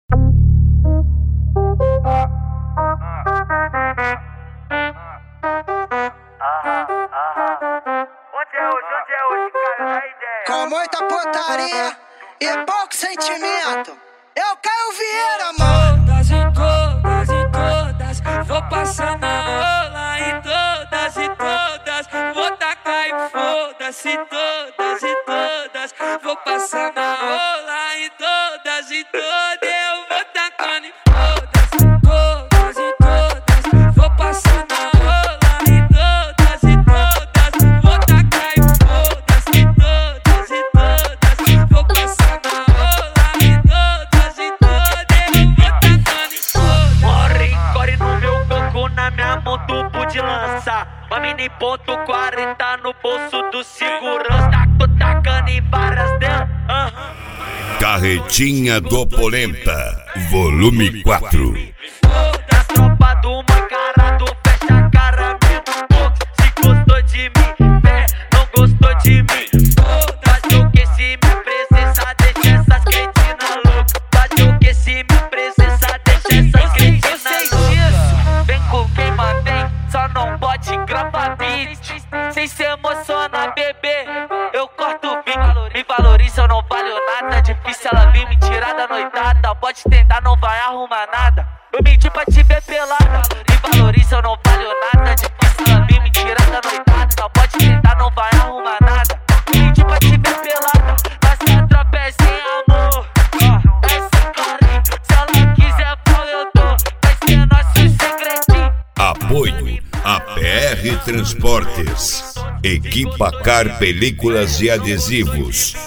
Com muita putaria e pouco sentimento, eu Caio Vieira, mano. Todas e todas, vou passar na rola em todas e todas, vou tacar e foda-se. Todas e todas, vou passar na rola em todas e todas, eu vou tacando e foda-se. Todas e todas, vou passar na rola em todas e todas, vou tacar e foda-se. Todas e todas, vou passar na rola em todas e todas, eu vou tacando e foda-se. Morre, corre no meu coco, na minha mão tubo de lança. Uma mini ponto 40 no bolso do segurança. Tô tacando em várias delas. Carretinha do Polenta, volume 4. Da tropa do Mancarado, fecha a cara mesmo pouco. Se gostou de mim, não gostou de mim. Faz o que se minha presença deixa essas cretinas loucas. Faz o que se minha presença deixa essas cretinas loucas. Vem com quem mantém, só não pode gravar beat. Sem se emociona, bebê, eu corto o bico. Me valoriza, eu não valho nada. Difícil ela vir me tirar da noitada. Pode tentar, não vai arrumar nada. Eu menti pra te ver pelada. Me valoriza, eu não valho nada. Difícil ela vir me tirar da noitada. Pode tentar, não vai arrumar nada. Menti pra te ver pelada. Nossa tropa é sem amor, é sem carinho. Se ela quiser pau eu dou, vai ser nosso segredinho. Apoio a PR Transportes, Equipa Car Películas e Adesivos,